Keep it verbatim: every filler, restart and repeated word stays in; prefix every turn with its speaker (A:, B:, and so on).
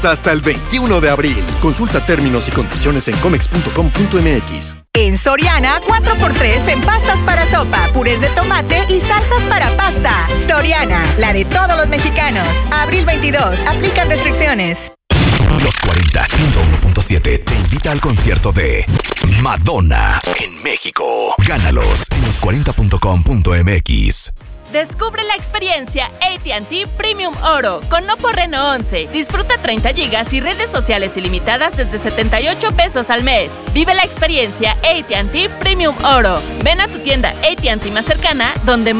A: hasta el veintiuno de abril. Consulta términos y condiciones en comex punto com punto m x.
B: En Soriana, cuatro por tres en pastas para sopa, purés de tomate y salsas para pasta. Soriana, la de todos los mexicanos. Abril veintidós, aplican restricciones.
C: Los cuarenta ciento uno punto siete te invita al concierto de Madonna en México. Gánalos en los cuarenta punto com punto m x.
D: Descubre la experiencia A T and T Premium Oro con Oppo Reno once. Disfruta treinta gigas y redes sociales ilimitadas desde setenta y ocho pesos al mes. Vive la experiencia A T and T Premium Oro. Ven a tu tienda A T and T más cercana, donde